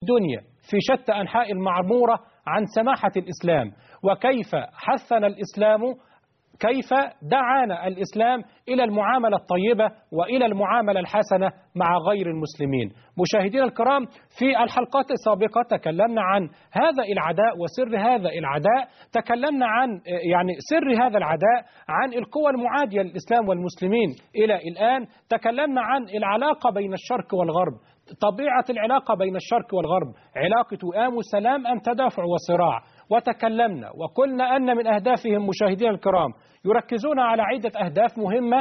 الدنيا في شتى أنحاء المعمورة عن سماحة الإسلام، وكيف حثنا الإسلام، كيف دعانا الإسلام إلى المعاملة الطيبة وإلى المعاملة الحسنة مع غير المسلمين. مشاهدينا الكرام، في الحلقات السابقة تكلمنا عن هذا العداء وسر هذا العداء، تكلمنا عن سر هذا العداء، عن القوى المعادية للإسلام والمسلمين إلى الآن، تكلمنا عن العلاقة بين الشرق والغرب، طبيعة العلاقة بين الشرق والغرب، علاقة وئام وسلام أم تدافع وصراع، وتكلمنا وقلنا أن من أهدافهم مشاهدينا الكرام يركزون على عدة أهداف مهمة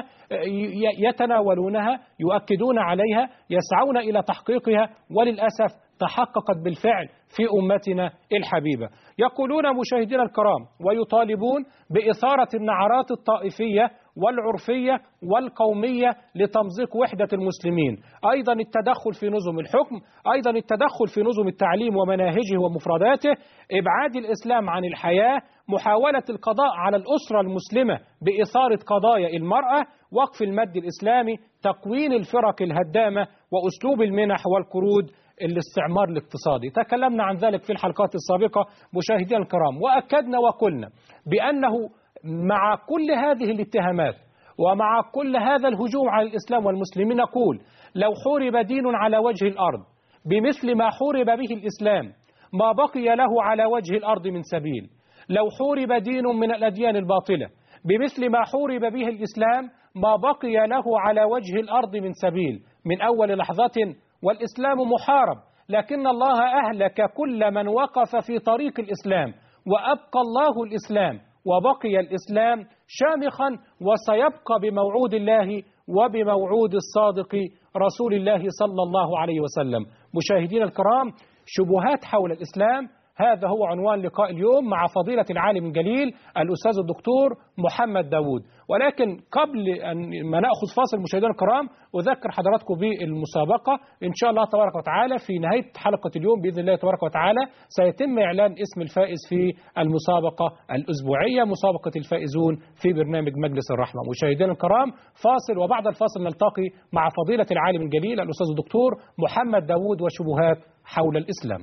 يتناولونها، يؤكدون عليها، يسعون إلى تحقيقها، وللأسف تحققت بالفعل في أمتنا الحبيبة. يقولون مشاهدينا الكرام ويطالبون بإثارة النعرات الطائفية والعرفية والقومية لتمزيق وحدة المسلمين، أيضا التدخل في نظم الحكم، أيضا التدخل في نظم التعليم ومناهجه ومفرداته، إبعاد الإسلام عن الحياة، محاولة القضاء على الأسرة المسلمة بإثارة قضايا المرأة، وقف المد الإسلامي، تكوين الفرق الهدامة، وأسلوب المنح والقروض، الاستعمار الاقتصادي. تكلمنا عن ذلك في الحلقات السابقة مشاهدينا الكرام، وأكدنا وقلنا بأنه مع كل هذه الاتهامات ومع كل هذا الهجوم على الإسلام والمسلمين، نقول لو حورب دين على وجه الأرض بمثل ما حورب به الإسلام ما بقي له على وجه الأرض من سبيل. لو حورب دين من الأديان الباطلة بمثل ما حورب به الإسلام ما بقي له على وجه الأرض من سبيل. من أول لحظة والإسلام محارب، لكن الله أهلك كل من وقف في طريق الإسلام، وأبقى الله الإسلام، وبقي الإسلام شامخا، وسيبقى بموعود الله وبموعود الصادق رسول الله صلى الله عليه وسلم. مشاهدينا الكرام، شبهات حول الإسلام، هذا هو عنوان لقاء اليوم مع فضيلة العالم الجليل الأستاذ الدكتور محمد داوود. ولكن قبل أن ما نأخذ فاصل مشاهدينا الكرام، أذكر حضراتكم بالمسابقة. إن شاء الله تبارك وتعالى في نهاية حلقة اليوم بإذن الله تبارك وتعالى سيتم إعلان اسم الفائز في المسابقة الأسبوعية، مسابقة الفائزون في برنامج مجلس الرحمة. مشاهدينا الكرام، فاصل، وبعد الفاصل نلتقي مع فضيلة العالم الجليل الأستاذ الدكتور محمد داوود وشبهات حول الإسلام.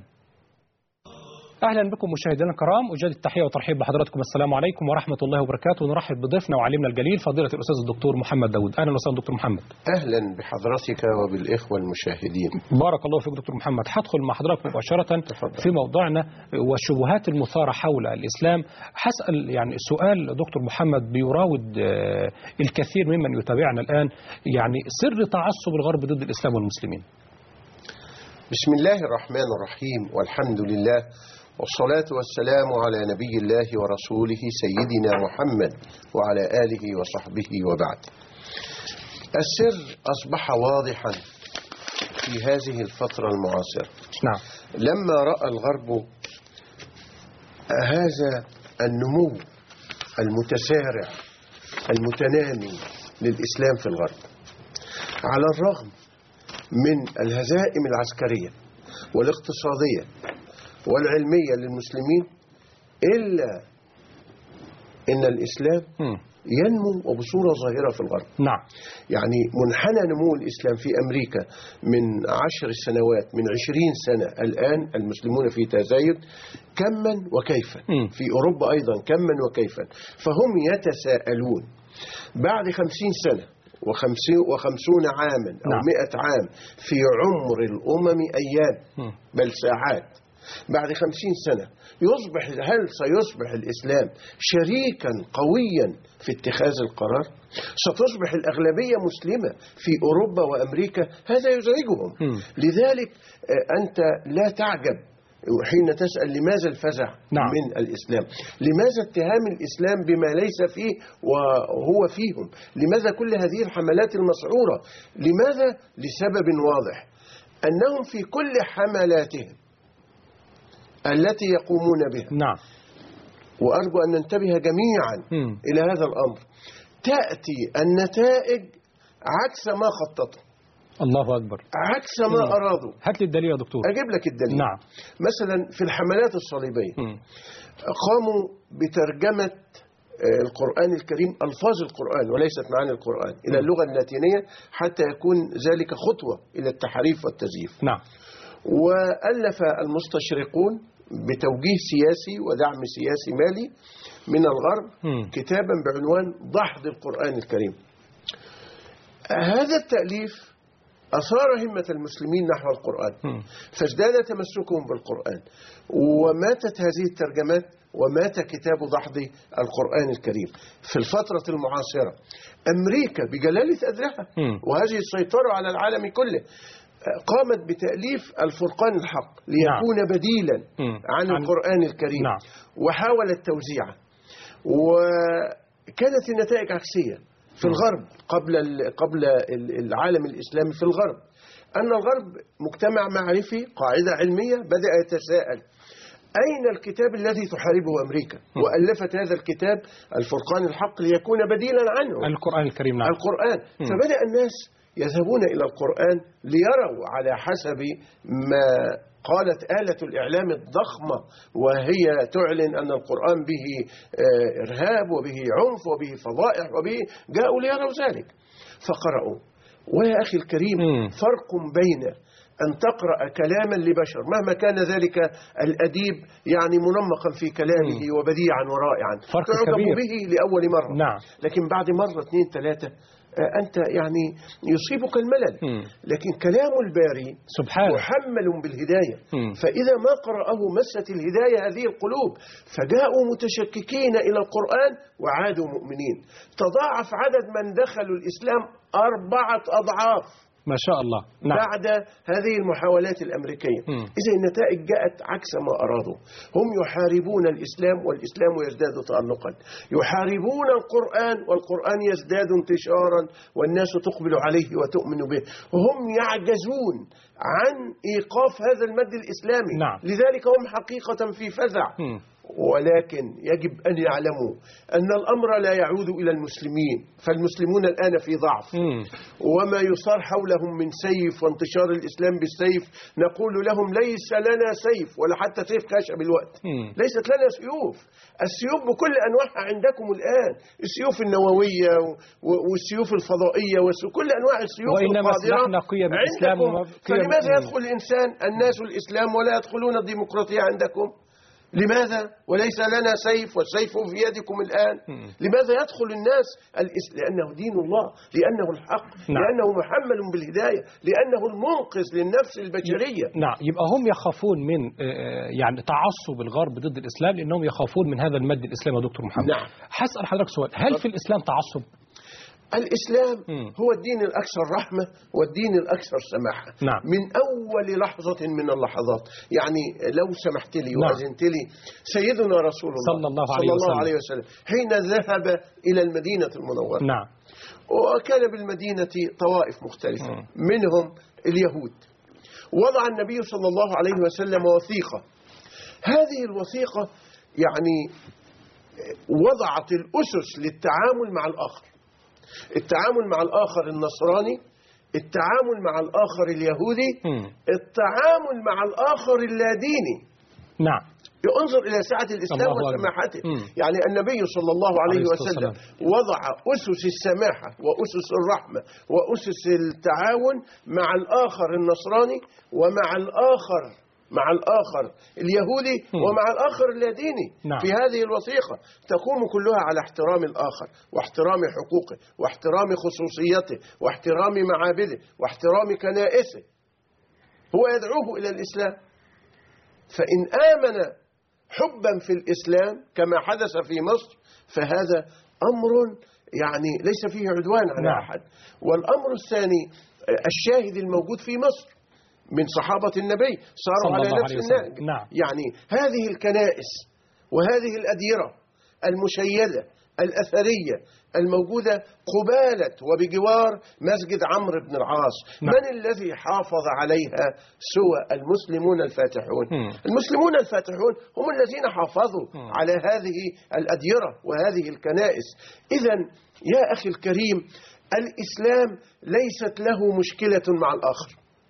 أهلا بكم مشاهدينا الكرام، أجدد التحية والترحيب بحضراتكم. السلام عليكم ورحمة الله وبركاته. ونرحب بضيفنا وعلمنا الجليل فضيلة الأستاذ الدكتور محمد داوود. أهلا وسهلا دكتور محمد. أهلا بحضرتك وبالإخوة المشاهدين. بارك الله فيك دكتور محمد. هدخل مع حضرتك مباشرة في موضوعنا والشبهات المثارة حول الإسلام. هسأل سؤال دكتور محمد بيراود الكثير ممن يتابعنا الآن، سر تعصب الغرب ضد الإسلام والمسلمين. بسم الله الرحمن الرحيم، والحمد لله، والصلاة والسلام على نبي الله ورسوله سيدنا محمد وعلى آله وصحبه وبعد. السر أصبح واضحا في هذه الفترة المعاصرة. نعم. لما رأى الغرب هذا النمو المتسارع المتنامي للإسلام في الغرب، على الرغم من الهزائم العسكرية والاقتصادية والعلمية للمسلمين، إلا إن الإسلام ينمو وبصورة ظاهرة في الغرب. نعم. منحنى نمو الإسلام في أمريكا من 10 سنوات، من 20 سنة، الآن المسلمون في تزايد كما وكيفا. في أوروبا أيضا كما وكيفا. فهم يتساءلون بعد 50 سنة و50 عاما أو 100 عام في عمر الأمم أيام بل ساعات، بعد 50 سنة هل سيصبح الإسلام شريكا قويا في اتخاذ القرار؟ ستصبح الأغلبية مسلمة في أوروبا وأمريكا؟ هذا يزعجهم. لذلك أنت لا تعجب حين تسأل لماذا الفزع من الإسلام، لماذا اتهام الإسلام بما ليس فيه وهو فيهم، لماذا كل هذه الحملات المسعورة، لماذا؟ لسبب واضح، أنهم في كل حملاتهم التي يقومون بها، نعم، وأرجو أن ننتبه جميعا إلى هذا الأمر، تأتي النتائج عكس ما خططوا. الله أكبر. عكس ما أرادوا. هات لي الدليل يا دكتور. أجيب لك الدليل. نعم. مثلا في الحملات الصليبية قاموا بترجمة القرآن الكريم، ألفاظ القرآن وليست معاني القرآن، إلى اللغة اللاتينية حتى يكون ذلك خطوة إلى التحريف والتزييف. نعم. وألف المستشرقون بتوجيه سياسي ودعم سياسي مالي من الغرب كتابا بعنوان دحض القرآن الكريم. هذا التأليف أثار همة المسلمين نحو القرآن، فازداد تمسكهم بالقرآن، وماتت هذه الترجمات ومات كتاب دحض القرآن الكريم. في الفترة المعاصرة أمريكا بجلالة قدرها وهذه السيطرة على العالم كله قامت بتأليف الفرقان الحق ليكون بديلا عن القرآن الكريم، وحاولت توزيعه، وكانت النتائج عكسية في الغرب. قبل العالم الإسلامي في الغرب، أن الغرب مجتمع معرفي قاعدة علمية بدأ يتساءل أين الكتاب الذي تحاربه أمريكا؟ وألفت هذا الكتاب الفرقان الحق ليكون بديلا عنه القرآن الكريم. القرآن. فبدأ الناس يذهبون إلى القرآن ليروا على حسب ما قالت آلة الإعلام الضخمة وهي تعلن أن القرآن به إرهاب وبه عنف وبه فضائح وبه، جاءوا ليروا ذلك فقرأوا. ويا أخي الكريم، فرق بين أن تقرأ كلاما لبشر مهما كان ذلك الأديب يعني منمقا في كلامه وبديعا ورائعا تعجب به لأول مرة، لكن بعد مرة 2 3 أنت يعني يصيبك الملل. لكن كلام الباري سبحانه محمل بالهداية، فإذا ما قرأه مست الهداية هذه القلوب، فجاءوا متشككين إلى القرآن وعادوا مؤمنين. تضاعف عدد من دخلوا الإسلام 4 أضعاف ما شاء الله بعد هذه المحاولات الأمريكية. إذا النتائج جاءت عكس ما أرادوا. هم يحاربون الإسلام والإسلام يزداد تألقا، يحاربون القرآن والقرآن يزداد انتشارا والناس تقبل عليه وتؤمن به، وهم يعجزون عن إيقاف هذا المد الإسلامي. لذلك هم حقيقة في فزع. ولكن يجب أن يعلموا أن الأمر لا يعود إلى المسلمين، فالمسلمون الآن في ضعف، وما يصار حولهم من سيف وانتشار الإسلام بالسيف نقول لهم ليس لنا سيف ولا حتى سيف خشب الوقت. ليست لنا سيوف. السيوف بكل أنواعها عندكم الآن، السيوف النووية والسيوف الفضائية وكل أنواع السيوف وإنما سلحنا قيم الإسلام. فلماذا يدخل الناس الإسلام ولا يدخلون الديمقراطية عندكم؟ لماذا؟ وليس لنا سيف والسيف في يدكم الآن. لماذا يدخل الناس لأنه دين الله، لأنه الحق، لأنه محمل بالهداية، لأنه المنقذ للنفس البشرية. يبقى هم يخافون من يعني تعصب الغرب ضد الإسلام، لأنهم يخافون من هذا المد الإسلامي يا دكتور محمد. هسأل حضرتك سؤال، هل في الإسلام تعصب؟ الإسلام هو الدين الأكثر رحمة والدين الأكثر سماحة. من أول لحظة من اللحظات. يعني لو سمحت لي وأذنت لي، سيدنا رسول الله صلى الله عليه وسلم حين ذهب إلى المدينة المنورة، وكان بالمدينة طوائف مختلفة منهم اليهود، وضع النبي صلى الله عليه وسلم وثيقة. هذه الوثيقة يعني وضعت الأسس للتعامل مع الآخر، التعامل مع الآخر النصراني، التعامل مع الآخر اليهودي، التعامل مع الآخر اللاديني. انظر إلى سعة الإسلام وسماحته. يعني النبي صلى الله عليه وسلم وضع أسس السماحة وأسس الرحمة وأسس التعاون مع الآخر النصراني ومع الآخر اليهودي ومع الآخر اللاديني. في هذه الوثيقة تقوم كلها على احترام الآخر واحترام حقوقه واحترام خصوصيته واحترام معابده واحترام كنائسه. هو يدعوه إلى الإسلام، فإن آمن حبا في الإسلام كما حدث في مصر فهذا أمر يعني ليس فيه عدوان على أحد. والأمر الثاني الشاهد الموجود في مصر من صحابة النبي صاروا على نفس النهج. يعني هذه الكنائس وهذه الأديرة المشيدة الأثرية الموجودة قبالة وبجوار مسجد عمرو بن العاص، من الذي حافظ عليها سوى المسلمون الفاتحون؟ المسلمون الفاتحون هم الذين حافظوا على هذه الأديرة وهذه الكنائس. إذن يا أخي الكريم، الإسلام ليست له مشكلة مع الآخر،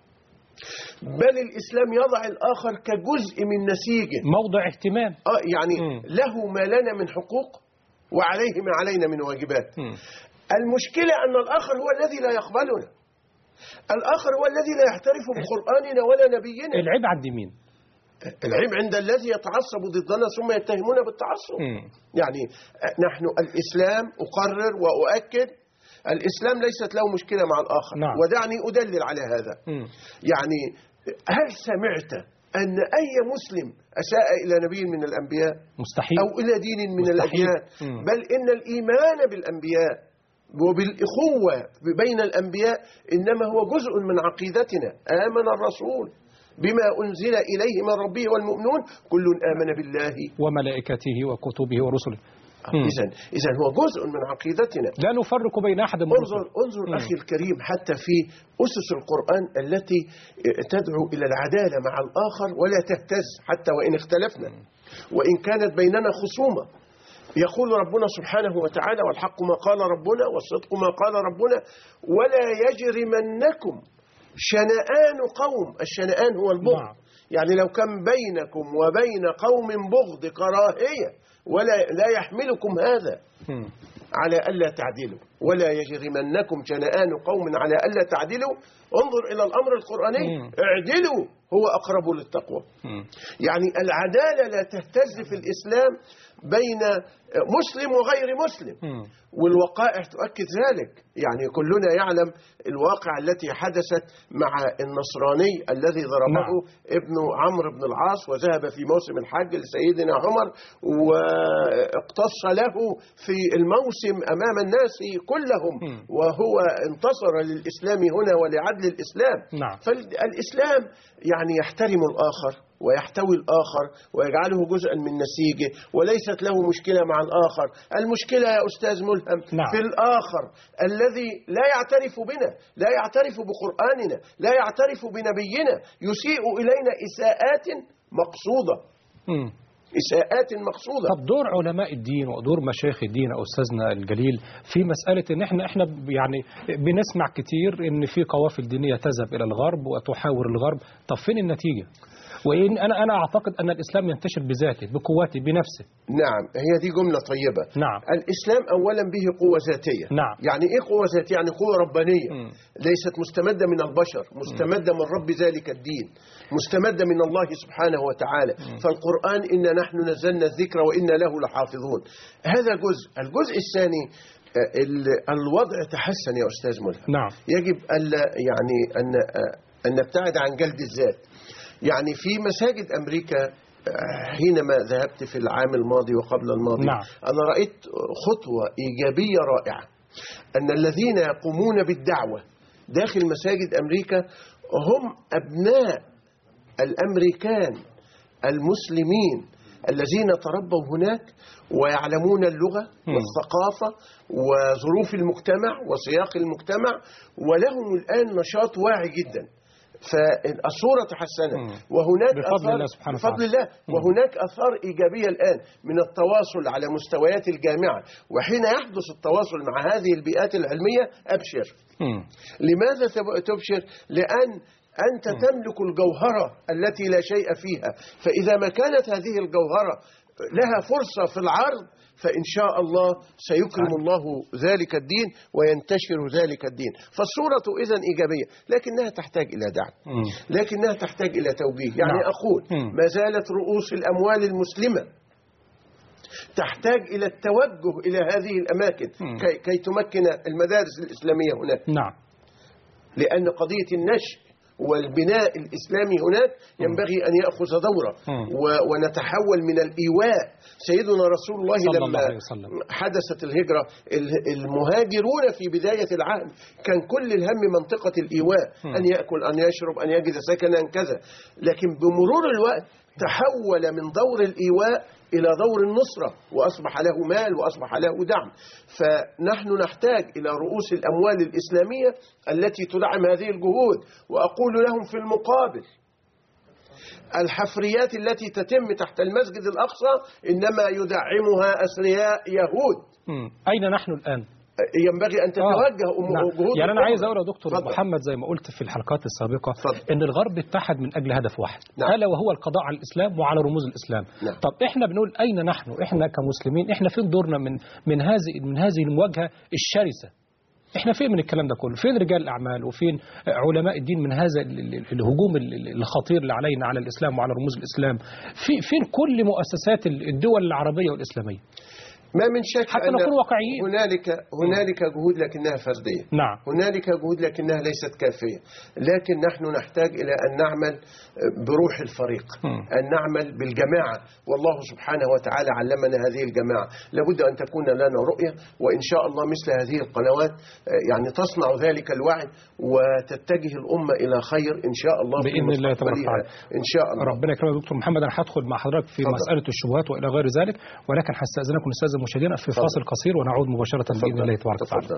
بل الإسلام يضع الآخر كجزء من نسيجه، موضع اهتمام. يعني له ما لنا من حقوق وعليه ما علينا من واجبات. المشكلة أن الآخر هو الذي لا يقبلنا. الآخر هو الذي لا يعترف بقرآننا ولا نبينا. العيب عند مين؟ العيب عند الذي يتعصب ضدنا ثم يتهمون بالتعصب. يعني نحن الإسلام أقرر وأؤكد الإسلام ليست له مشكلة مع الآخر. نعم. ودعني أدلل على هذا. يعني هل سمعت أن أي مسلم أساء إلى نبي من الأنبياء؟ مستحيل. أو إلى دين من الأديان؟ بل إن الإيمان بالأنبياء وبالإخوة بين الأنبياء إنما هو جزء من عقيدتنا. آمن الرسول بما أنزل إليه من ربه والمؤمنون كل آمن بالله وملائكته وكتبه ورسله. إذن هو جزء من عقيدتنا، لا نفرق بين أحد من الرسل. انظر أخي الكريم حتى في أسس القرآن التي تدعو إلى العدالة مع الآخر ولا تهتز حتى وإن اختلفنا وإن كانت بيننا خصومة. يقول ربنا سبحانه وتعالى: والحق ما قال ربنا والصدق ما قال ربنا ولا يجرمنكم شنآن قوم. الشنآن هو البغض. يعني لو كان بينكم وبين قوم بغض كراهية لا يحملكم هذا على ألا تعدلوا. ولا يجرمنكم شنآن قوم على ألا تعدلوا. انظر إلى الأمر القرآني: اعدلوا هو أقرب للتقوى. يعني العدالة لا تهتز في الإسلام بين مسلم وغير مسلم، والوقائع تؤكد ذلك. يعني كلنا يعلم الواقع التي حدثت مع النصراني الذي ضربه ابن عمرو بن العاص وذهب في موسم الحج لسيدنا عمر واقتص له في الموسم أمام الناس كلهم، وهو انتصر للإسلام هنا ولعدل الإسلام. فالإسلام يعني يحترم الآخر ويحتوي الآخر ويجعله جزءا من نسيجه، وليست له مشكلة مع الآخر. المشكلة يا أستاذ ملهم في الآخر الذي لا يعترف بنا، لا يعترف بقرآننا، لا يعترف بنبينا، يسيء إلينا إساءات مقصودة. إساءات مقصودة. طب دور علماء الدين ودور مشايخ الدين أستاذنا الجليل في مسألة إن إحنا يعني بنسمع كتير إن في قوافل دينية تذهب إلى الغرب وتحاور الغرب. طب فين النتيجة؟ وإن أنا أعتقد أن الإسلام ينتشر بذاته بقوته بنفسه. نعم، هي دي جملة طيبة. نعم. الإسلام أولا به قوة ذاتية. نعم. يعني إيه قوة ذاتية؟ يعني قوة ربانية. ليست مستمدة من البشر، مستمدة من رب ذلك الدين، مستمدة من الله سبحانه وتعالى. فالقرآن إنا نحن نزلنا الذكر وإنا له لحافظون. هذا جزء. الجزء الثاني الوضع تحسن يا أستاذ ملهم. نعم. يجب يعني أن نبتعد عن جلد الذات. يعني في مساجد أمريكا حينما ذهبت في العام الماضي وقبل الماضي، أنا رأيت خطوة إيجابية رائعة، أن الذين يقومون بالدعوة داخل مساجد أمريكا هم أبناء الأمريكان المسلمين الذين تربوا هناك ويعلمون اللغة والثقافة وظروف المجتمع وسياق المجتمع، ولهم الآن نشاط واعي جدا. فالصورة تحسنت وهناك بفضل الله وهناك أثار إيجابية الآن من التواصل على مستويات الجامعة. وحين يحدث التواصل مع هذه البيئات العلمية أبشر. لماذا تبشر؟ لأن أنت تملك الجوهرة التي لا شيء فيها، فإذا ما كانت هذه الجوهرة لها فرصة في العرض فإن شاء الله سيكرم الله ذلك الدين وينتشر ذلك الدين. فالصورة إذن إيجابية، لكنها تحتاج إلى دعم، لكنها تحتاج إلى توجيه. يعني أقول ما زالت رؤوس الأموال المسلمة تحتاج إلى التوجه إلى هذه الأماكن كي تمكن المدارس الإسلامية هناك. لأن قضية النشء والبناء الإسلامي هناك ينبغي أن يأخذ دورة ونتحول من الإيواء. سيدنا رسول الله لما حدثت الهجرة المهاجرون في بداية العام كان كل الهم منطقة الإيواء، أن يأكل أن يشرب أن يجد سكنا كذا، لكن بمرور الوقت تحول من دور الإيواء إلى دور النصرة وأصبح له مال وأصبح له دعم. فنحن نحتاج إلى رؤوس الأموال الإسلامية التي تدعم هذه الجهود. وأقول لهم في المقابل الحفريات التي تتم تحت المسجد الأقصى إنما يدعمها أثرياء يهود. أين نحن الآن؟ ينبغي أن تتوجه جهود. يعني أنا عايز أقول يا دكتور محمد زي ما قلت في الحلقات السابقة إن الغرب اتحد من أجل هدف واحد، ألا وهو القضاء على الإسلام وعلى رموز الإسلام. طب إحنا بنقول أين نحن؟ إحنا كمسلمين إحنا فين دورنا من هذه المواجهة الشرسة؟ احنا فين من الكلام ده كله؟ فين رجال الأعمال وفين علماء الدين من هذا الهجوم الخطير اللي علينا على الإسلام وعلى رموز الإسلام؟ فين كل مؤسسات الدول العربية والإسلامية؟ ما من شك حتى نكون واقعيين. هنالك جهود لكنها فردية. نعم. هنالك جهود لكنها ليست كافية، لكن نحن نحتاج إلى أن نعمل بروح الفريق، أن نعمل بالجماعة، والله سبحانه وتعالى علمنا هذه الجماعة. لابد أن تكون لنا رؤية، وإن شاء الله مثل هذه القنوات يعني تصنع ذلك الوعي وتتجه الأمة إلى خير إن شاء الله بإذن الله تبارك وتعالى. إن شاء الله. ربنا يكرمك يا دكتور محمد. أنا هدخل مع حضرتك في مسألة الشبهات وإلى غير ذلك، ولكن هستأذنكم نستأذن مشاهدينا في فاصل قصير ونعود مباشرة بإذن الله تبارك وتعالى.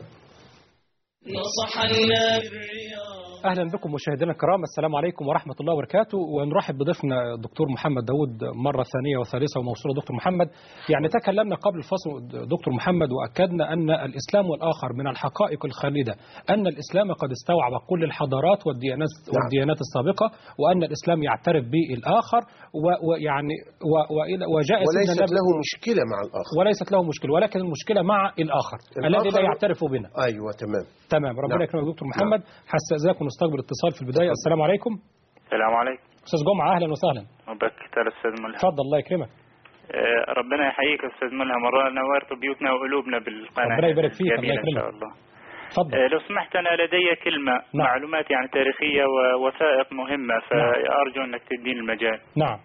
أهلا بكم مشاهدينا الكرام، السلام عليكم ورحمة الله وبركاته، ونرحب بضيفنا الدكتور محمد داود مرة ثانية وثالثة وموصولة. دكتور محمد، يعني تكلمنا قبل الفصل دكتور محمد وأكدنا أن الإسلام والآخر من الحقائق الخالدة، أن الإسلام قد استوعب كل الحضارات والديانات السابقة، وأن الإسلام يعترف بالآخر ويعني وجاء وليست له مشكلة مع الآخر، وليست له مشكلة، ولكن المشكلة مع الآخر الذي لا يعترف بنا. أيوة تمام. ربنا يكرمك دكتور محمد. هستأذنكم نستقبل اتصال في البداية. السلام عليكم. السلام عليكم أستاذ جمعة، أهلا وسهلا. وبكتر أستاذ ملهم. تفضل الله يكرمك. ربنا يحييك أستاذ ملهم، مرة نورت بيوتنا وقلوبنا بالقناة. ربنا يبارك فيك. الله يكرمك إن شاء الله. تفضل. لو سمحت، أنا لدي كلمة معلومات يعني تاريخية ووثائق مهمة، فأرجو أنك تديني المجال. نعم.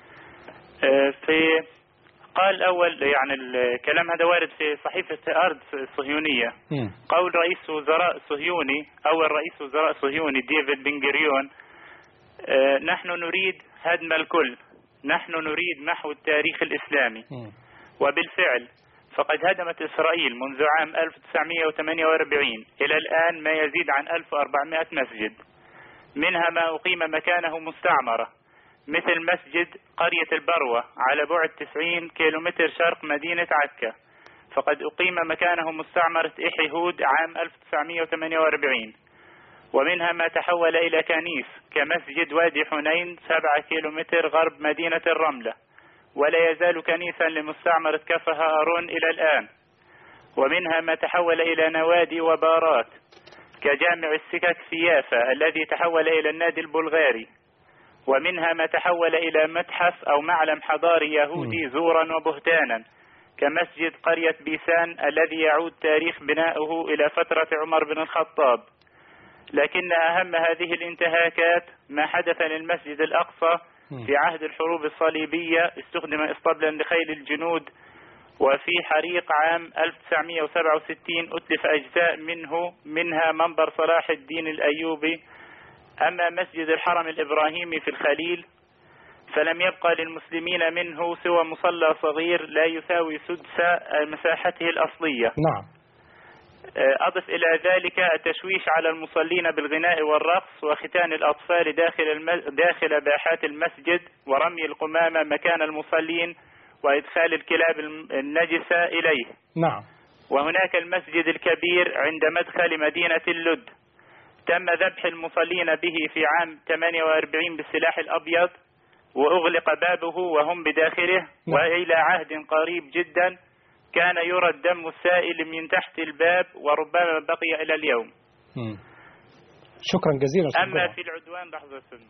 قال أول يعني الكلام هذا وارد في صحيفة أرض الصهيونية. قول رئيس وزراء صهيوني، أول رئيس وزراء صهيوني ديفيد بن غوريون: نحن نريد هدم الكل، نحن نريد محو التاريخ الإسلامي. وبالفعل فقد هدمت إسرائيل منذ عام 1948 إلى الآن ما يزيد عن 1400 مسجد، منها ما أقيم مكانه مستعمرة، مثل مسجد قرية البروة على بعد 90 كيلومتر شرق مدينة عكا، فقد أقيم مكانه مستعمرة إحيهود عام 1948. ومنها ما تحول إلى كنيس كمسجد وادي حنين 7 كيلومتر غرب مدينة الرملة، ولا يزال كنيسا لمستعمرة كفر هارون إلى الآن. ومنها ما تحول إلى نوادي وبارات كجامع السكك في يافا الذي تحول إلى النادي البلغاري. ومنها ما تحول إلى متحف أو معلم حضاري يهودي زورا وبهتانا كمسجد قرية بيسان الذي يعود تاريخ بناؤه إلى فترة عمر بن الخطاب. لكن أهم هذه الانتهاكات ما حدث للمسجد الأقصى في عهد الحروب الصليبية، استخدم اسطبلا لخيل الجنود، وفي حريق عام 1967 أتلف أجزاء منها منبر صلاح الدين الأيوبي. أما مسجد الحرم الإبراهيمي في الخليل فلم يبقى للمسلمين منه سوى مصلى صغير لا يساوي سدس مساحته الأصلية. نعم. أضف إلى ذلك التشويش على المصلين بالغناء والرقص وختان الأطفال داخل باحات المسجد، ورمي القمامة مكان المصلين، وإدخال الكلاب النجسة إليه. نعم. وهناك المسجد الكبير عند مدخل مدينة اللد، تم ذبح المصلين به في عام 48 بالسلاح الأبيض، وأغلق بابه وهم بداخله. وإلى عهد قريب جدا كان يرى الدم السائل من تحت الباب، وربما بقي إلى اليوم. شكرا جزيلا. أما في العدوان لحظة سنة.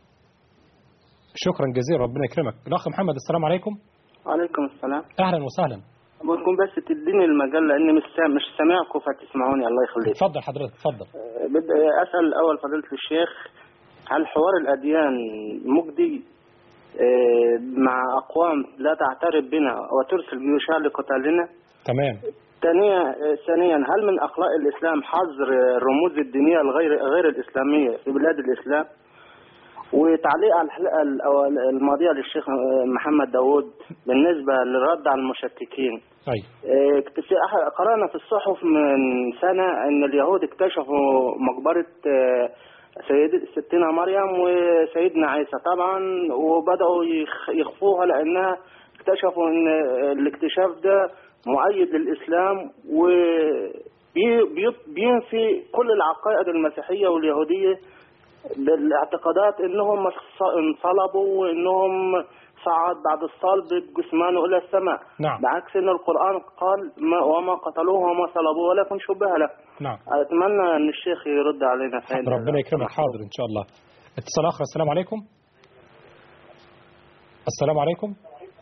شكرا جزيلا، ربنا يكرمك. الأخ محمد، السلام عليكم. وعليكم السلام. أهلا وسهلا. بكون بس تديني المجال لأني مش سامعكم فتسمعوني. الله يخليك. تفضل حضرتك، تفضل. بدي أسأل الأول فضيلة الشيخ، هل حوار الأديان مجدي مع أقوام لا تعترف بنا وترسل جيوشها لقتالنا؟ تمام. ثانيا، هل من أخلاق الإسلام حظر الرموز الدينية غير الإسلامية في بلاد الإسلام؟ وتعليق على الحلقة الماضية للشيخ محمد داود بالنسبة للرد على المشككين. قرأنا في الصحف من سنة أن اليهود اكتشفوا مقبرة ستنا مريم وسيدنا عيسى طبعا، وبدأوا يخفوها لأنها اكتشفوا أن الاكتشاف ده مؤيد للإسلام وبينفي كل العقائد المسيحية واليهودية بالاعتقادات انهم انصلبوا وانهم صعد بعد الصلب بجسمانه إلى السماء. نعم. بعكس أن القرآن قال وما قتلوه وما صلبوه ولكن شبه له. نعم. أتمنى أن الشيخ يرد علينا في هذا. ربنا يكرمك. حاضر إن شاء الله. اتصال آخر. السلام عليكم. السلام عليكم.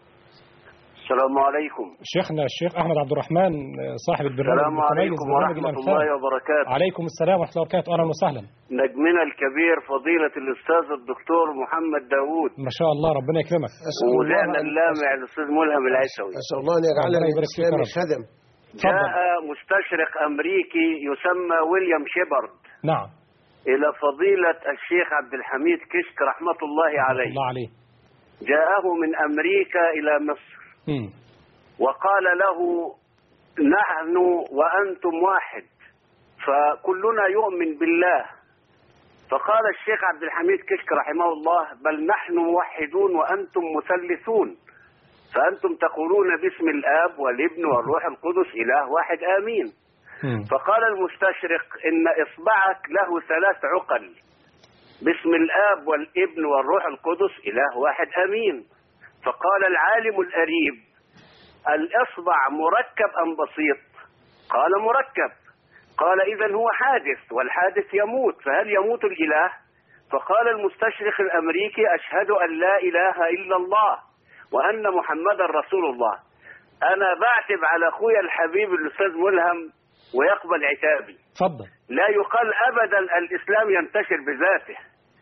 السلام عليكم. شيخنا الشيخ أحمد عبد الرحمن صاحب البرنامج. السلام عليكم ورحمة الله وبركاته. عليكم السلام ورحمة الله وبركاته. أهلا وسهلا. نجمنا الكبير فضيلة الأستاذ الدكتور محمد داوود. ما شاء الله ربنا يكرمك. وذعنا اللامع الأستاذ ملهم العيسوي. أسأل الله أن يجعلنا الإسلام خدم. جاء مستشرق أمريكي يسمى ويليام شيبرد. نعم. إلى فضيلة الشيخ عبد الحميد كشك رحمة الله عليه. الله عليه. جاءه من أمريكا إلى مصر. وقال له نحن وأنتم واحد فكلنا يؤمن بالله. فقال الشيخ عبد الحميد كشك رحمه الله بل نحن موحدون وأنتم مثلثون، فأنتم تقولون باسم الآب والابن والروح القدس إله واحد آمين. فقال المستشرق إن إصبعك له 3 عقل، باسم الآب والابن والروح القدس إله واحد آمين. فقال العالم الأريب الإصبع مركب أم بسيط؟ قال مركب. قال إذن هو حادث والحادث يموت، فهل يموت الإله؟ فقال المستشرق الأمريكي أشهد أن لا إله إلا الله وأن محمدا رسول الله. أنا بعتب على أخويا الحبيب الأستاذ ملهم ويقبل عتابي. تفضل. لا يقال أبدا الإسلام ينتشر بذاته.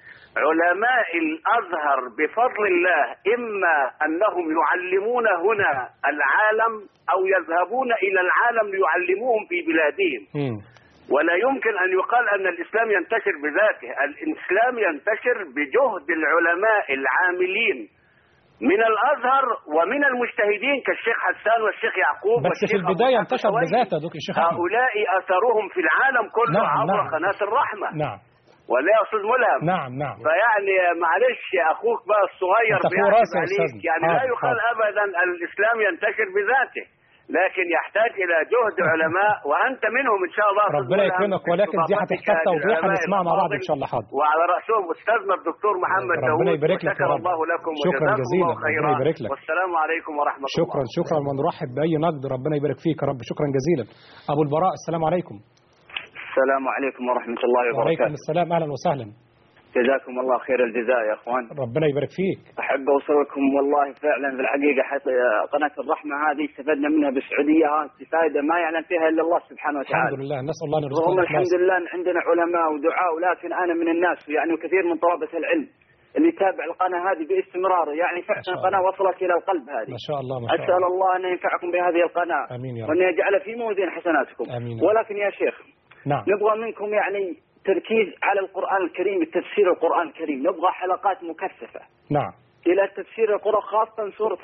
علماء الأزهر بفضل الله إما أنهم يعلمون هنا العالم أو يذهبون إلى العالم ليعلموهم في بلادهم. ولا يمكن أن يقال أن الإسلام ينتشر بذاته. الإسلام ينتشر بجهد العلماء العاملين من الأزهر ومن المجتهدين كالشيخ حسان والشيخ يعقوب. بس في البداية انتشر بذاته دكتور الشيخ أحمد. هؤلاء أثرهم في العالم كله عبر قناة الرحمة. نعم. ولا يا أستاذ ملهم. نعم. فيعني معلش أخوك بقى الصغير بيعتب عليك يعني لا يقال أبدا الإسلام ينتشر بذاته، لكن يحتاج إلى جهد علماء وأنت منهم إن شاء الله. ربنا يكرمك، ولكن دي هتحتاج توضيح هنسمع مع بعض إن شاء الله. حاضر. وعلى رأسهم أستاذنا الدكتور محمد داوود. ربنا يبارك لك. شكر الله لكم شكرا جزيلا. ربنا يبارك لك. والسلام عليكم ورحمة الله. شكرا ونرحب بأي نقد. ربنا يبارك فيك يا رب. شكرا جزيلا. أبو البراء السلام عليكم. السلام عليكم ورحمة الله وبركاته. وعليكم السلام. أهلا وسهلا. جزاكم الله خير الجزاء يا اخوان. ربنا يبارك فيك. احب اوصلكم والله فعلا في الحقيقه قناه الرحمه هذه استفدنا منها بالسعوديه استفاده ما يعلم فيها الا الله سبحانه وتعالى. الحمد لله. نسال الله ان يرزقنا الحمد لله عندنا علماء ودعاء، ولكن انا من الناس يعني وكثير من طلبه العلم اللي يتابع القناه هذه باستمرار، يعني فعلا قناه وصلت الى القلب هذه. ما شاء الله. ما شاء الله. اسال الله ان ينفعكم بهذه القناه. امين يا رب. وان يجعل في موازين حسناتكم. امين. ولكن يا شيخ نعم نبغى منكم يعني تركيز على القرآن الكريم، التفسير القرآن الكريم، نبغى حلقات مكثفة. نعم. إلى تفسير القرآن خاصة سورة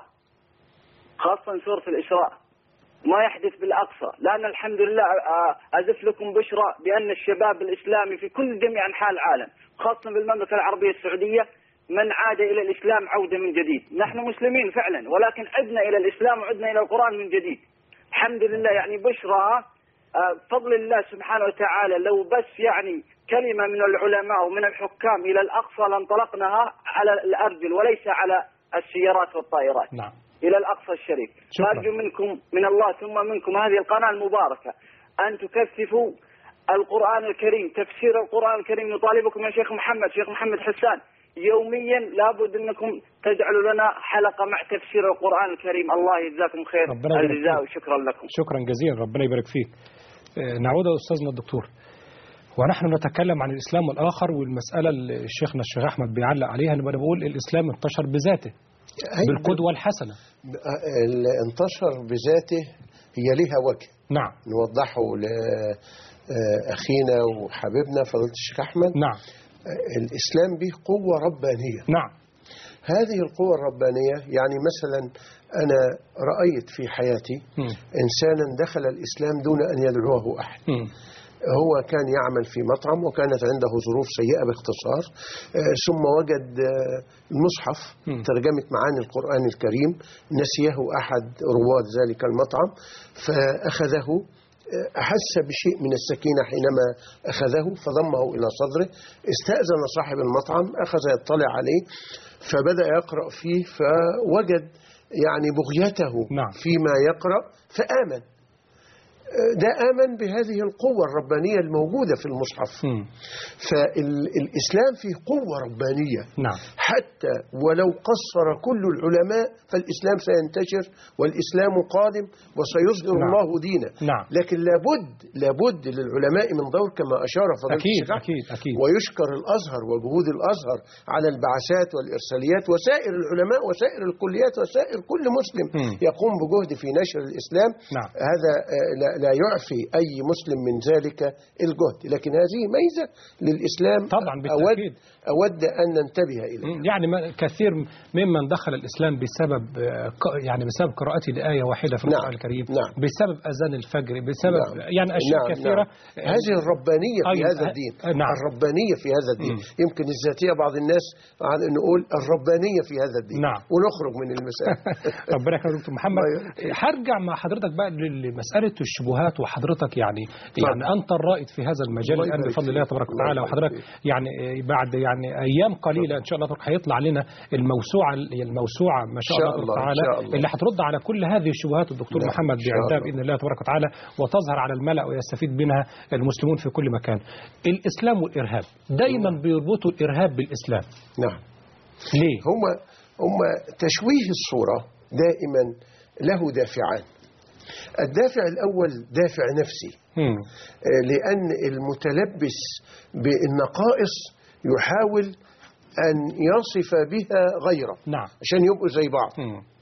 الإسراء، ما يحدث بالأقصى، لأن الحمد لله أزف لكم بشرى بأن الشباب الإسلامي في كل جميع أنحاء العالم خاصة بالمملكة العربية السعودية من عاد إلى الإسلام عودة من جديد. نحن مسلمين فعلا، ولكن عدنا إلى الإسلام وعدنا إلى القرآن من جديد. الحمد لله يعني بشرى فضل الله سبحانه وتعالى. لو بس يعني كلمة من العلماء ومن الحكام إلى الأقصى لانطلقناها على الأرجل وليس على السيارات والطائرات. نعم. إلى الأقصى الشريف. أرجو منكم من الله ثم منكم هذه القناة المباركة أن تكثفوا القرآن الكريم، تفسير القرآن الكريم. نطالبكم يا شيخ محمد حسان يوميا لابد أنكم تجعلوا لنا حلقة مع تفسير القرآن الكريم. الله يجزاكم خير الجزاء وشكرا لكم. شكرا جزيلا. ربنا يبارك فيك. نعود أستاذنا الدكتور، ونحن نتكلم عن الإسلام والآخر، والمسألة اللي شيخنا الشيخ أحمد بيعلق عليها نبقى نقول الإسلام انتشر بذاته بالقدوة الحسنة. انتشر بذاته هي لها وجه. نعم. نوضحه لأخينا وحبيبنا فضيلة الشيخ أحمد. نعم. الإسلام به قوة ربانية. نعم. هذه القوة الربانية يعني مثلا أنا رأيت في حياتي إنسانا دخل الإسلام دون أن يدعوه أحد. هو كان يعمل في مطعم وكانت عنده ظروف سيئة باختصار، ثم وجد المصحف ترجمة معاني القرآن الكريم، نسيه أحد رواد ذلك المطعم فأخذه أحس بشيء من السكينة حينما أخذه فضمه إلى صدره. استأذن صاحب المطعم، أخذ يطلع عليه فبدأ يقرأ فيه، فوجد يعني بغيته فيما يقرأ فآمن. ده آمن بهذه القوة الربانية الموجودة في المصحف. فالإسلام فيه قوة ربانية. حتى ولو قصر كل العلماء فالإسلام سينتشر، والإسلام قادم وسيصدر الله دينه. لكن لابد للعلماء من دور كما أشار فضيلة الشيخ، أكيد. ويشكر الأزهر وجهود الأزهر على البعثات والإرساليات، وسائر العلماء وسائر الكليات وسائر كل مسلم يقوم بجهد في نشر الإسلام. هذا لا يعفي أي مسلم من ذلك الجهد، لكن هذه ميزة للإسلام طبعا بالتأكيد. أود أن ننتبه إليها. يعني كثير ممن دخل الإسلام بسبب قراءته لآية واحدة في القرآن الكريم، بسبب أذان الفجر، بسبب يعني أشياء كثيرة. هذه الربانية في هذا الدين. الربانية في هذا الدين. يمكن الذاتية بعض الناس نقول الربانية في هذا الدين ونخرج من المسألة. ربنا يكرمك دكتور محمد. هرجع مع حضرتك بقى لمسألة الشبهات، وحضرتك يعني أنت الرائد في هذا المجال الآن بفضل الله تبارك وتعالى، وحضرتك يعني بعد أيام قليلة إن شاء الله هيطلع لنا الموسوعة ما شاء الله تبارك وتعالى اللي هترد على كل هذه الشبهات الدكتور محمد بيعدها بإذن الله تبارك وتعالى، وتظهر على الملأ ويستفيد منها المسلمون في كل مكان. الإسلام والإرهاب دايما بيربطوا الإرهاب بالإسلام. ليه؟ هم تشويه الصورة دائما له دافعان. الدافع الأول دافع نفسي، لأن المتلبس بالنقائص يحاول أن يصف بها غيره عشان يبقوا زي بعض.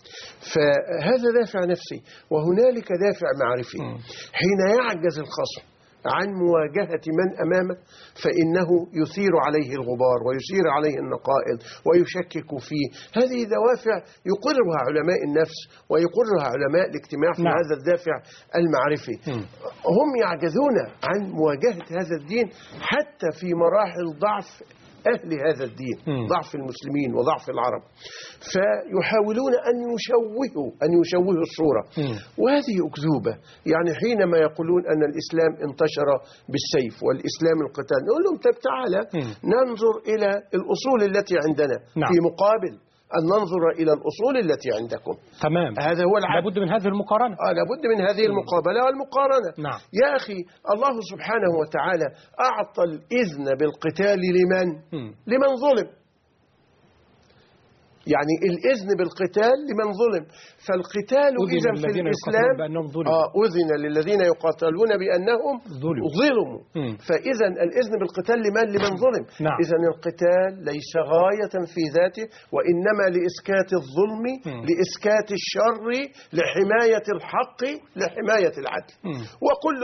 فهذا دافع نفسي، وهنالك دافع معرفي. حين يعجز الخصم عن مواجهة من أمامه فإنه يثير عليه الغبار ويثير عليه النقائض ويشكك فيه. هذه دوافع يقرها علماء النفس ويقرها علماء الاجتماع في هذا الدافع المعرفي. هم يعجزون عن مواجهة هذا الدين حتى في مراحل ضعف أهل هذا الدين، ضعف المسلمين وضعف العرب، فيحاولون أن يشوهوا الصورة. وهذه أكذوبة. يعني حينما يقولون أن الإسلام انتشر بالسيف والإسلام القتال، نقول لهم طب تعالى ننظر إلى الأصول التي عندنا في مقابل أن ننظر إلى الأصول التي عندكم. تمام. هذا هو لابد من هذه المقارنة. لابد من هذه المقابلة والمقارنة. يا أخي الله سبحانه وتعالى أعطى الإذن بالقتال لمن ظلم. يعني الإذن بالقتال لمن ظلم. فالقتال إذن في الإسلام أذن للذين يقاتلون بأنهم ظلموا. فإذا الإذن بالقتال لمن ظلم. إذن القتال ليس غاية في ذاته، وإنما لإسكات الظلم، لإسكات الشر، لحماية الحق، لحماية العدل. وكل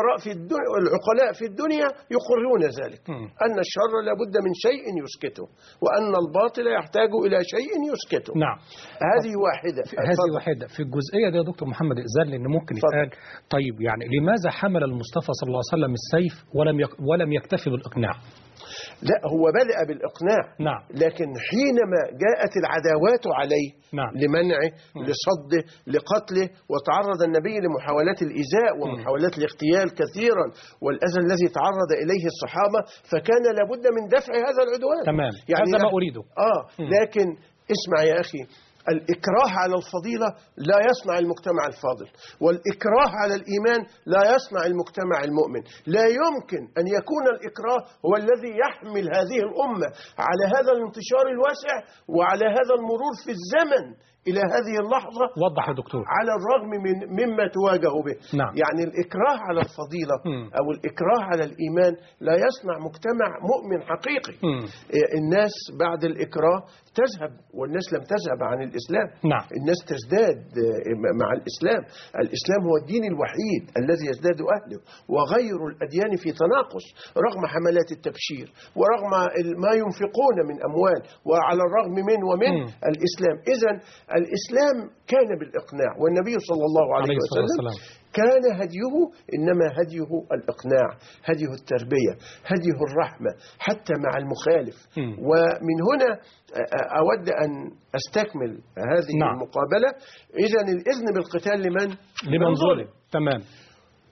العقلاء في الدنيا يقرون ذلك، أن الشر لابد من شيء يسكته، وأن الباطل يحتاج إلى شيء يسكته. هذه واحدة. في الجزئية دي يا دكتور محمد إذن، لأن ممكن يتقال طيب يعني لماذا حمل المصطفى صلى الله عليه وسلم السيف ولم يكتفي بالإقناع؟ لا، هو بدأ بالإقناع. لكن حينما جاءت العداوات عليه لمنعه، لصده، لقتله، وتعرض النبي لمحاولات الإيذاء ومحاولات الاغتيال كثيرا، والأذى الذي تعرض إليه الصحابة، فكان لابد من دفع هذا العدوان. تمام. يعني هذا ما أريده. لكن اسمع يا أخي، الإكراه على الفضيلة لا يصنع المجتمع الفاضل، والإكراه على الإيمان لا يصنع المجتمع المؤمن. لا يمكن أن يكون الإكراه هو الذي يحمل هذه الأمة على هذا الانتشار الواسع وعلى هذا المرور في الزمن إلى هذه اللحظة. وضح يا دكتور. على الرغم مما تواجه به. يعني الإكراه على الفضيلة أو الإكراه على الإيمان لا يصنع مجتمع مؤمن حقيقي. الناس بعد الإكراه تذهب، والناس لم تذهب عن الإسلام. الناس تزداد مع الإسلام. الإسلام هو الدين الوحيد الذي يزداد أهله، وغير الأديان في تناقص رغم حملات التبشير ورغم ما ينفقون من أموال، وعلى الرغم من الإسلام. إذن الإسلام كان بالإقناع، والنبي صلى الله عليه وسلم كان هديه إنما هديه الإقناع، هديه التربية، هديه الرحمة حتى مع المخالف. ومن هنا أود أن أستكمل هذه المقابلة. إذن الإذن بالقتال لمن ظلم. تمام.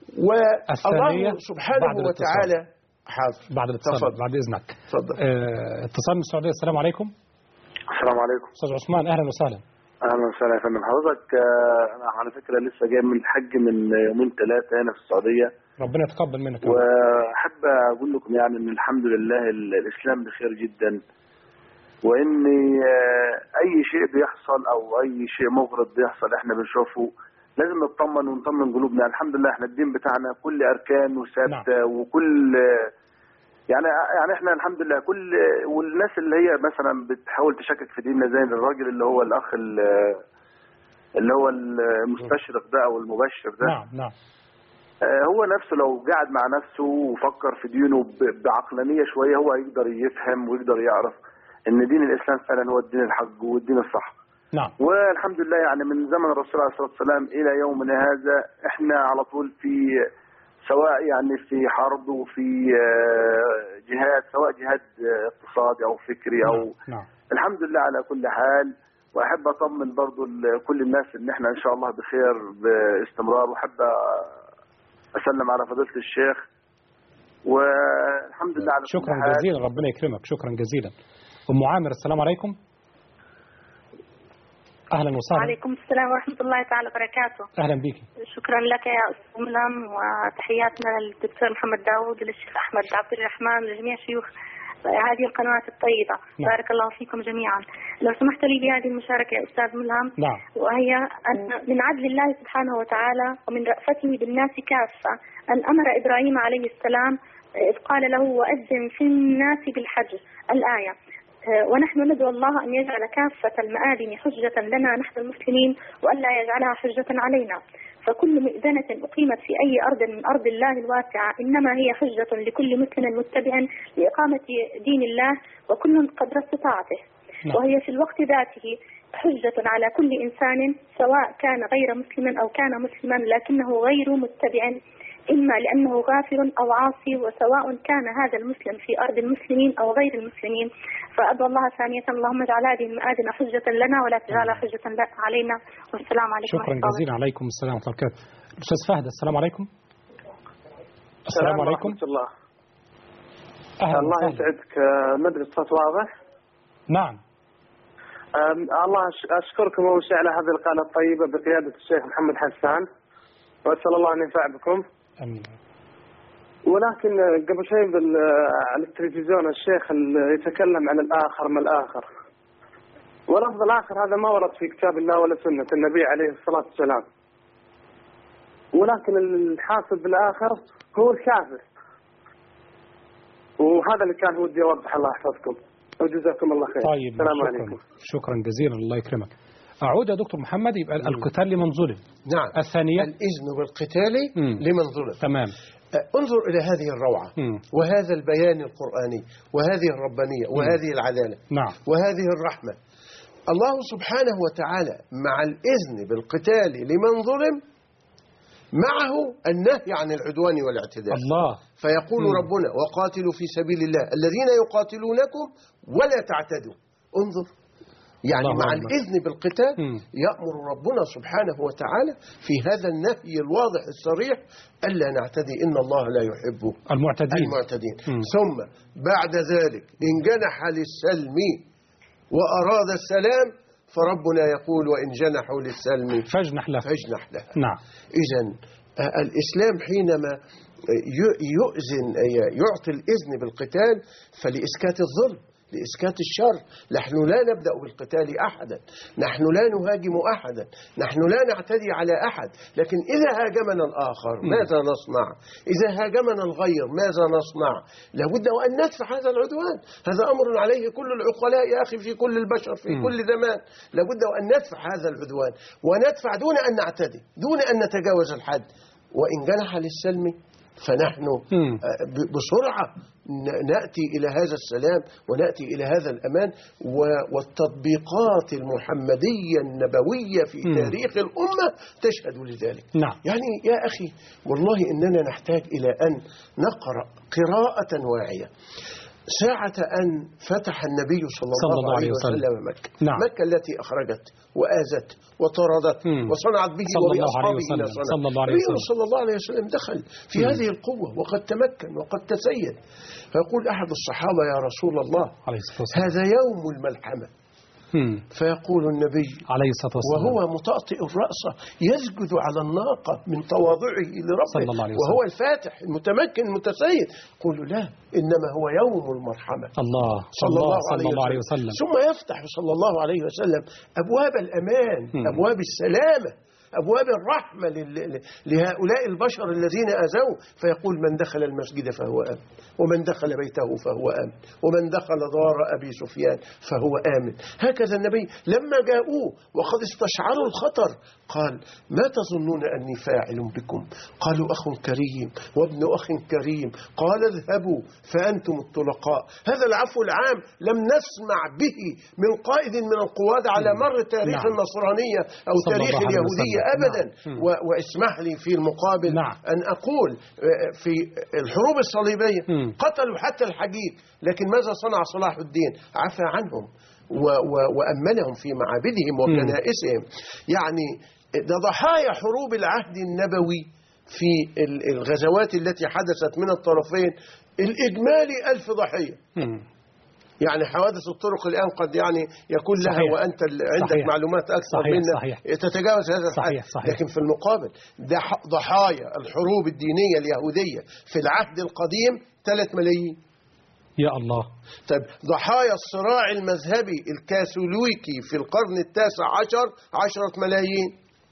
والله سبحانه وتعالى حاضر بعد الاتصال بعد إذنك. تفضل. اتصال من السعودية. السلام عليكم. السلام عليكم. أستاذ عثمان أهلا وسهلا. أهلا وسهلا يا فندم. حضرتك أنا على فكرة لسه جاي من الحج من يومين ثلاثة هنا في السعودية. ربنا يتقبل منك. وأحب أقول لكم يعني إن الحمد لله الإسلام بخير جدا، وإن أي شيء بيحصل أو أي شيء مغرض بيحصل إحنا بنشوفه لازم نطمن ونطمن قلوبنا. الحمد لله إحنا الدين بتاعنا كل أركان وثابتة. نعم. وكل يعني احنا الحمد لله كل والناس اللي هي مثلا بتحاول تشكك في ديننا زي الراجل اللي هو الاخ اللي هو المستشرق ده او المبشر ده. نعم. هو نفسه لو قعد مع نفسه وفكر في دينه بعقلانية شوية هو يقدر يفهم ويقدر يعرف ان دين الاسلام فعلا هو الدين الحق والدين الصح. نعم. والحمد لله يعني من زمن الرسول عليه الصلاة والسلام الى يومنا هذا احنا على طول في سواء يعني في حرب وفي جهاد، سواء جهاد اقتصادي او فكري او نعم. الحمد لله على كل حال. واحب اطمن برضو كل الناس ان احنا ان شاء الله بخير باستمرار. واحب اسلم على فضيلة الشيخ والحمد لله على كل حال. شكرا جزيلا ربنا يكرمك. شكرا جزيلا. ام عامر السلام عليكم. اهلا وسهلا. وعليكم السلام ورحمه الله تعالى وبركاته. اهلا بك. شكرا لك يا استاذ ملهم، وتحياتنا للدكتور محمد داوود وللشيخ احمد عبد الرحمن ولجميع شيوخ هذه القنوات الطيبه. نعم. بارك الله فيكم جميعا. لو سمحت لي بهذه المشاركه يا استاذ ملهم. نعم. وهي ان من عدل الله سبحانه وتعالى ومن رأفته بالناس كافه ان امر ابراهيم عليه السلام اذ قال له واذن في الناس بالحج الآية. ونحن ندعو الله أن يجعل كافة المآذن حجة لنا نحن المسلمين وألا يجعلها حجة علينا. فكل مئذنة أقيمت في أي أرض من أرض الله الواسعة إنما هي حجة لكل مسلم متبع لإقامة دين الله وكل قدر استطاعته. وهي في الوقت ذاته حجة على كل إنسان سواء كان غير مسلم أو كان مسلما لكنه غير متبع، إما لأنه غافل أو عاصي، وسواء كان هذا المسلم في أرض المسلمين أو غير المسلمين. فأدعو الله ثانية اللهم اجعل هذه المآذن حجة لنا ولا تجعلها حجة علينا. والسلام عليكم. شكرا جزيلا. عليكم السلام ورحمة الله وبركاته. الأستاذ فهد السلام عليكم. السلام عليكم ورحمة الله. الله يسعدك. مدري الصوت واضح؟ نعم. الله أشكركم أول شيء على هذه القناة الطيبة بقيادة الشيخ محمد حسان، وأسأل الله أن ينفع بكم. أمين. ولكن قبل شيء على التلفزيون الشيخ اللي يتكلم عن الآخر ما الآخر، ولفظ الآخر هذا ما ورد في كتاب الله ولا سنة النبي عليه الصلاة والسلام. ولكن الحاسب بالآخر هو الكافر، وهذا اللي كان ودي أوضح. الله يحفظكم وجزاكم الله خير. طيب السلام عليكم. شكرا جزيلا الله يكرمك. أعود يا دكتور محمد. يبقى القتال لمن ظلم. نعم. الثانية الإذن بالقتال لمن ظلم. تمام. انظر إلى هذه الروعة وهذا البيان القرآني وهذه الربانية وهذه العدالة. نعم. وهذه الرحمة. الله سبحانه وتعالى مع الإذن بالقتال لمن ظلم معه النهي عن العدوان والاعتداء. الله. فيقول ربنا وقاتلوا في سبيل الله الذين يقاتلونكم ولا تعتدوا. انظر يعني مع الإذن بالقتال يأمر ربنا سبحانه وتعالى في هذا النهي الواضح الصريح ألا نعتدي إن الله لا يحب المعتدين. ثم بعد ذلك إن جنح للسلم وأراد السلام فربنا يقول وإن جنحوا للسلم فاجنح له. نعم. إذن الإسلام حينما يعطي الإذن بالقتال فلإسكات الظلم، لإسكات الشر. نحن لا نبدأ بالقتال أحدا، نحن لا نهاجم أحدا، نحن لا نعتدي على أحد. لكن إذا هاجمنا الآخر ماذا نصنع؟ إذا هاجمنا الغير ماذا نصنع؟ لابد أن ندفع هذا العدوان. هذا أمر عليه كل العقلاء يا أخي في كل البشر في كل زمان. لابد أن ندفع هذا العدوان وندفع دون أن نعتدي، دون أن نتجاوز الحد. وإن جنح للسلم فنحن بسرعة نأتي إلى هذا السلام ونأتي إلى هذا الأمان. والتطبيقات المحمدية النبوية في تاريخ الأمة تشهد لذلك. نعم. يعني يا أخي والله إننا نحتاج إلى أن نقرأ قراءة واعية. ساعة أن فتح النبي صلى الله عليه وسلم مكة. نعم. مكة التي أخرجت وآزت وطردت وصنعت به وبأصحابه ما صنع. النبي صلى الله عليه وسلم دخل في هذه القوة وقد تمكن وقد تسيد. فيقول أحد الصحابة: يا رسول الله، هذا يوم الملحمة. فيقول النبي عليه الصلاة والسلام وهو مطأطئ الرأس يسجد على الناقة من تواضعه لربه وهو الفاتح المتمكن المتسيد، يقول: لا، إنما هو يوم المرحمة. الله صلى الله عليه وسلم. ثم يفتح صلى الله عليه وسلم أبواب الأمان، أبواب السلامة، أبواب الرحمة لهؤلاء البشر الذين أذوا، فيقول: من دخل المسجد فهو آمن، ومن دخل بيته فهو آمن، ومن دخل دار أبي سفيان فهو آمن. هكذا النبي لما جاءوه وقد استشعروا الخطر قال: ما تظنون أني فاعل بكم؟ قالوا: أخ كريم وابن أخ كريم. قال: اذهبوا فأنتم الطلقاء. هذا العفو العام لم نسمع به من قائد من القواد على مر تاريخ النصرانية أو تاريخ اليهودية أبدا. واسمح لي في المقابل أن أقول في الحروب الصليبية قتلوا حتى الحجيج، لكن ماذا صنع صلاح الدين؟ عفى عنهم وأمنهم في معابدهم وكنائسهم. يعني ده ضحايا حروب العهد النبوي في الغزوات التي حدثت من الطرفين الإجمالي 1000 ضحية. يعني حوادث الطرق الآن قد يعني يكون لها وأنت عندك معلومات أكثر منا تتجاوز هذا الحد. لكن في المقابل ضحايا الحروب الدينية اليهودية في العهد القديم 3 ملايين. يا الله. طيب ضحايا الصراع المذهبي الكاثوليكي في القرن التاسع عشر 10 ملايين.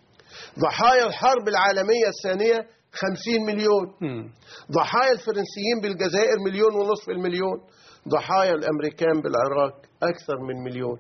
ضحايا الحرب العالمية الثانية 50 مليون. ضحايا الفرنسيين بالجزائر 1.5 مليون. ضحايا الأمريكان بالعراق أكثر من 1 مليون.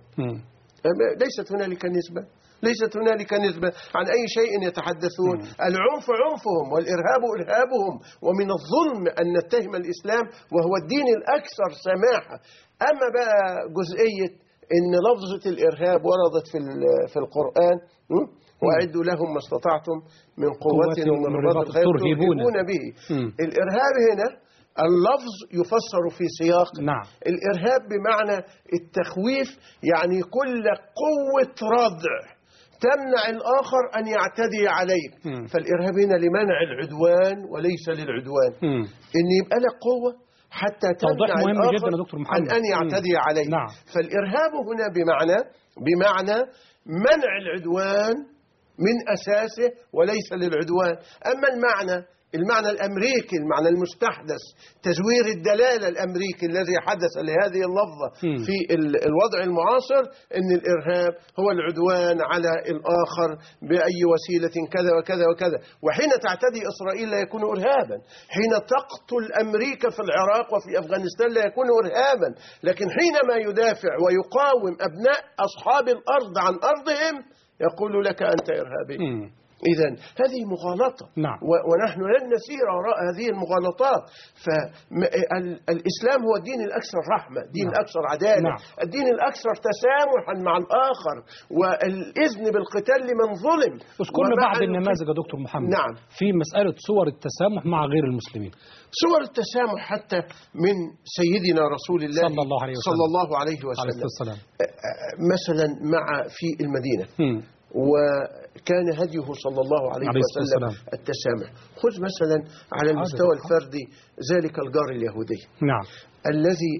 ليست هنالك نسبة، ليست هنالك نسبة عن أي شيء يتحدثون. العنف عنفهم والإرهاب إرهابهم، ومن الظلم أن نتهم الإسلام وهو الدين الأكثر سماحة. أما بقى جزئية أن لفظة الإرهاب وردت في القرآن: وأعدوا لهم ما استطعتم من قوة ومن رباط الخيل ترهبون به. الإرهاب هنا اللفظ يفسر في سياق الإرهاب بمعنى التخويف، يعني كل قوة ردع تمنع الآخر أن يعتدي عليك. فالإرهاب هنا لمنع العدوان وليس للعدوان. إن يبقى لك قوة حتى تمنع الآخر أن يعتدي عليك. فالإرهاب هنا بمعنى منع العدوان من أساسه وليس للعدوان. أما المعنى الأمريكي، المعنى المستحدث، تزوير الدلالة الأمريكي الذي حدث لهذه اللفظة في الوضع المعاصر، أن الإرهاب هو العدوان على الآخر بأي وسيلة كذا وكذا وكذا. وحين تعتدي إسرائيل لا يكون إرهابا، حين تقتل أمريكا في العراق وفي أفغانستان لا يكون إرهابا، لكن حينما يدافع ويقاوم أبناء أصحاب الأرض عن أرضهم يقول لك أنت إرهابي. إذن هذه مغالطة. ونحن لن نسير وراء هذه المغالطات. فالإسلام هو الدين الأكثر رحمة، الدين الأكثر عدالة، الدين الأكثر تسامحا مع الآخر، والإذن بالقتال لمن ظلم. اذكرنا بعض النماذج يا دكتور محمد في مسألة صور التسامح مع غير المسلمين. صور التسامح حتى من سيدنا رسول الله صلى الله عليه وسلم. مثلا في المدينة وكان هديه صلى الله عليه وسلم التسامح. خذ مثلا على المستوى الفردي ذلك الجار اليهودي الذي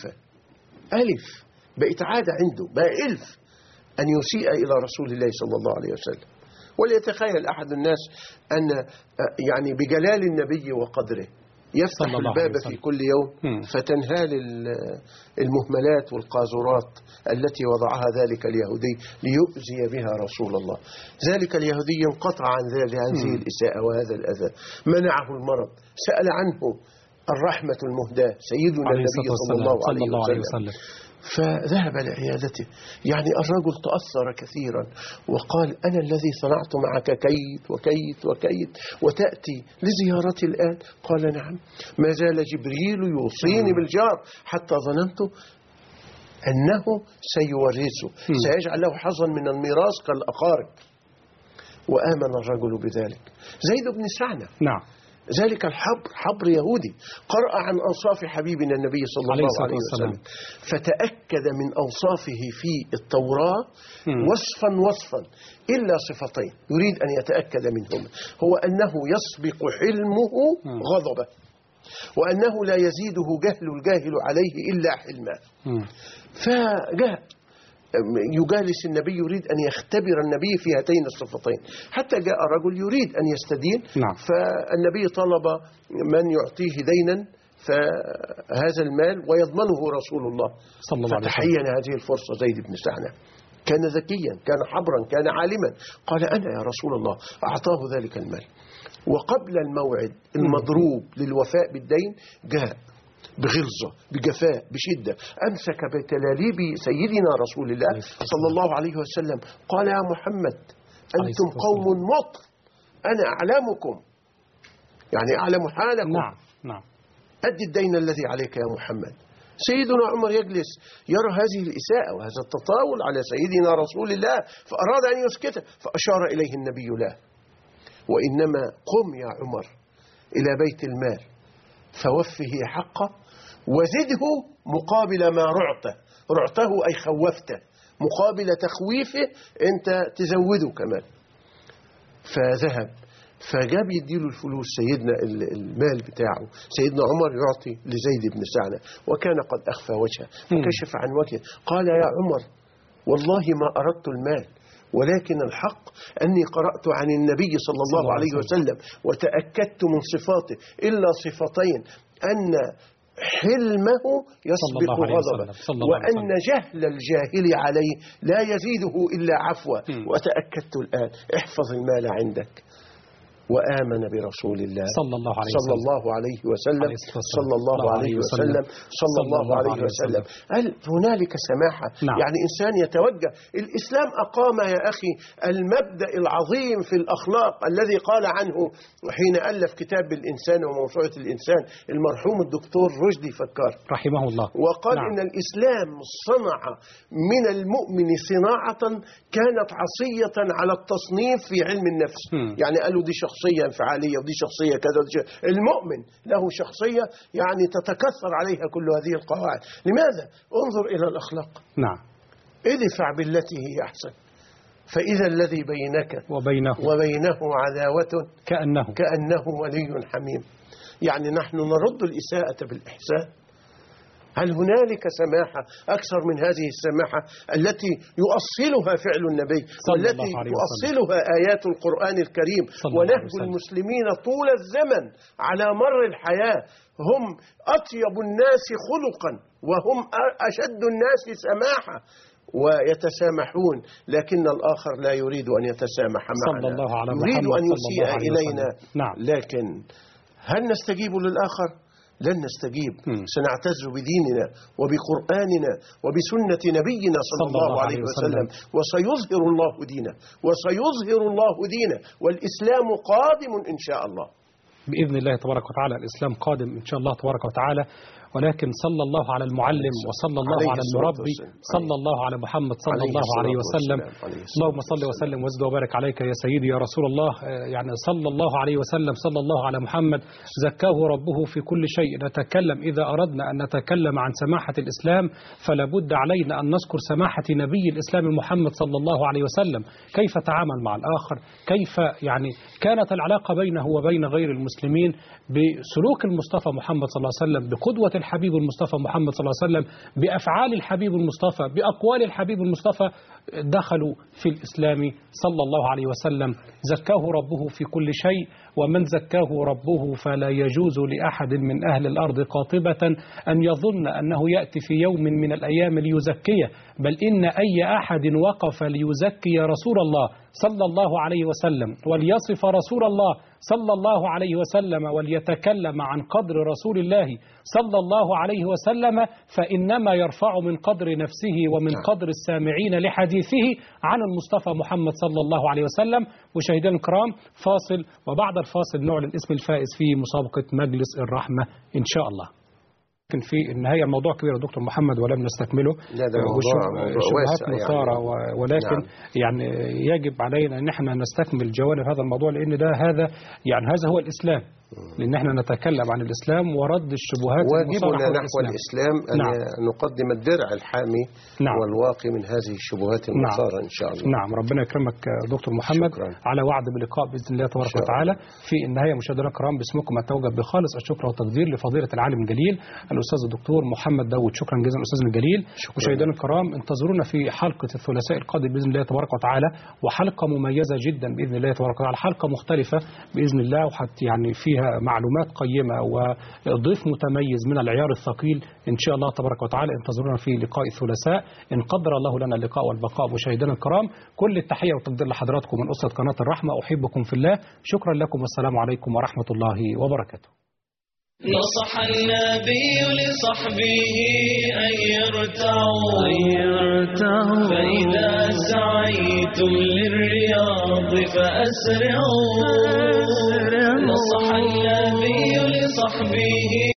ألف بقت عادة عنده، بقى ألف أن يسيء إلى رسول الله صلى الله عليه وسلم. وليتخيل أحد الناس أن يعني بجلال النبي وقدره يفتح الباب في كل يوم فتنهال المهملات والقاذورات التي وضعها ذلك اليهودي ليؤذي بها رسول الله. ذلك اليهودي انقطع عن هذه الإساءة وهذا الأذى، منعه المرض، سأل عنه الرحمة المهداة سيدنا النبي صلى الله عليه وسلم، فذهب لعيادته. يعني الرجل تأثر كثيرا وقال: أنا الذي صنعت معك كيد وكيد وكيد وتأتي لزيارتي الآن؟ قال: نعم، ما زال جبريل يوصيني بالجار حتى ظننت أنه سيورثه، سيجعل له حظا من الميراث كالأقارب. وآمن الرجل بذلك. زيد بن سعنة ذلك الحبر حبر يهودي قرأ عن أوصاف حبيبنا النبي صلى الله عليه وسلم، فتأكد من أوصافه في التوراة وصفا إلا صفتين يريد أن يتأكد منهما، هو أنه يسبق حلمه غضبه، وأنه لا يزيده جهل الجاهل عليه إلا حلما. فجاء يجالس النبي، يريد أن يختبر النبي في هاتين الصفتين، حتى جاء رجل يريد أن يستدين. فالنبي طلب من يعطيه دينا فهذا المال ويضمنه رسول الله صلى الله عليه وسلم. فتحين هذه الفرصة زيد بن سعنة، كان ذكيا، كان حبرا، كان عالما، قال أنا يا رسول الله. أعطاه ذلك المال، وقبل الموعد المضروب للوفاء بالدين جاء بغلظة، بجفاء، بشدة، أمسك بتلاليب سيدنا رسول الله صلى الله عليه وسلم، قال يا محمد أنتم قوم مطر، أنا أعلمكم، يعني أعلم حالكم. نعم. أدي الدين الذي عليك يا محمد. سيدنا عمر يجلس يرى هذه الإساءة وهذا التطاول على سيدنا رسول الله، فأراد أن يسكته، فأشار إليه النبي لا، وإنما قم يا عمر إلى بيت المال فوفه حقه وزده مقابل ما رعته أي خوفته، مقابل تخويفه أنت تزوده كمان. فذهب فجاب يديله الفلوس، سيدنا المال بتاعه، سيدنا عمر يعطي لزيد بن سعنة، وكان قد أخفى وجهه فكشف عن وجهه، قال يا عمر والله ما أردت المال، ولكن الحق أني قرأت عن النبي صلى الله عليه وسلم وتأكدت من صفاته إلا صفتين، أن حلمه يسبق غضبه، وأن جهل الجاهل عليه لا يزيده إلا عفوا، وتأكدت الآن. احفظ المال عندك. وآمن برسول الله صلى الله عليه وسلم صلى الله عليه وسلم صلى الله عليه وسلم. هل هنالك سماحة؟ يعني إنسان يتوجه. الإسلام أقام يا أخي المبدأ العظيم في الأخلاق الذي قال عنه حين ألف كتاب الإنسان وموسوعة الإنسان المرحوم الدكتور رشدي فكار رحمه الله، وقال إن الإسلام صنع من المؤمن صناعة كانت عصية على التصنيف في علم النفس. يعني قالوا دي شخصية انفعالية ودي شخصية كذا. المؤمن له شخصية يعني تتكثر عليها كل هذه القواعد. لماذا؟ انظر إلى الأخلاق. نعم. ادفع بالتي هي أحسن فإذا الذي بينك وبينه عداوة كأنه ولي حميم. يعني نحن نرد الإساءة بالإحسان. هل هنالك سماحة أكثر من هذه السماحة التي يؤصلها فعل النبي والتي يؤصلها آيات القرآن الكريم ونهج المسلمين طول الزمن على مر الحياة؟ هم أطيب الناس خلقا وهم أشد الناس سماحة ويتسامحون، لكن الآخر لا يريد أن يتسامح معنا، يريد أن يسيء إلينا. لكن هل نستجيب للآخر؟ لن نستجيب. سنعتز بديننا وبقرآننا وبسنة نبينا صلى الله عليه وسلم، وسيظهر الله دينه والإسلام قادم إن شاء الله بإذن الله تبارك وتعالى. الإسلام قادم إن شاء الله تبارك وتعالى، ولكن صلى الله على المعلم وصلى الله على المربي صلى الله على محمد صلى الله عليه وسلم. اللهم صل وسلم وزد وبارك عليك يا سيدي يا رسول الله. يعني صلى الله عليه وسلم، صلى الله على محمد، زكاه ربه في كل شيء. نتكلم إذا أردنا أن نتكلم عن سماحة الإسلام فلا بد علينا أن نذكر سماحة نبي الإسلام محمد صلى الله عليه وسلم، كيف تعامل مع الآخر، كيف يعني كانت العلاقة بينه وبين غير المسلمين، بسلوك المصطفى محمد صلى الله عليه وسلم، بقدوة الحبيب المصطفى محمد صلى الله عليه وسلم، بأفعال الحبيب المصطفى، بأقوال الحبيب المصطفى. دخلوا في الإسلام صلى الله عليه وسلم. زكاه ربه في كل شيء، ومن زكاه ربه فلا يجوز لأحد من أهل الأرض قاطبة أن يظن أنه يأتي في يوم من الأيام ليزكيه، بل إن أي أحد وقف ليزكي رسول الله صلى الله عليه وسلم وليصف رسول الله صلى الله عليه وسلم وليتكلم عن قدر رسول الله صلى الله عليه وسلم فإنما يرفع من قدر نفسه ومن قدر السامعين لحديثه عن المصطفى محمد صلى الله عليه وسلم. مشاهدينا الكرام، فاصل، وبعد الفاصل نعلن اسم الفائز في مسابقة مجلس الرحمة إن شاء الله. لكن في النهاية الموضوع كبير يا دكتور محمد ولم نستكمله. لا ده موضوع شبهات واسع مثارة يعني. ولكن نعم. يعني يجب علينا ان احنا نستكمل جوانب هذا الموضوع، لان هذا هو الإسلام، لأن احنا نتكلم عن الإسلام ورد الشبهات واجبنا نحو الإسلام أن نقدم الدرع الحامي والواقي من هذه الشبهات المثارة إن شاء الله. نعم، ربنا يكرمك دكتور محمد. شكرا. على وعد بلقاء بإذن الله تبارك وتعالى. في النهاية مشاهدينا الكرام باسمكم أتوجه بخالص الشكر والتقدير لفضيلة العالم الجليل الأستاذ الدكتور محمد داود. شكرا جزيلا أستاذنا الجليل. مشاهدينا الكرام انتظرونا في حلقة الثلاثاء القادم بإذن الله تبارك وتعالى، وحلقة مميزة جدا بإذن الله تبارك وتعالى، حلقة مختلفة بإذن الله، وحتى يعني فيها معلومات قيمة وضيف متميز من العيار الثقيل إن شاء الله تبارك وتعالى. انتظرونا في لقاء الثلاثاء إن قدر الله لنا اللقاء والبقاء. مشاهدينا الكرام كل التحية والتقدير لحضراتكم من أسرة قناة الرحمة، أحبكم في الله. شكرا لكم والسلام عليكم ورحمة الله وبركاته. نصح النبي لصحبه أن يرتعوا فإذا سعيتم للرياض فأسرعوا. نصح النبي لصحبه